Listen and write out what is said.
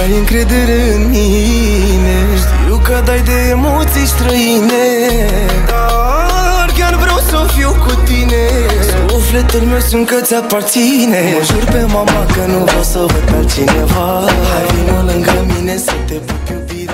ai încredere în mine. Știu că dai de emoții străine, dar chiar vreau să fiu cu tine. Sufletul meu simt că ți-aparține. Mă jur pe mama că nu vreau să văd pe altcineva. Hai vină lângă mine să te pup, iubire.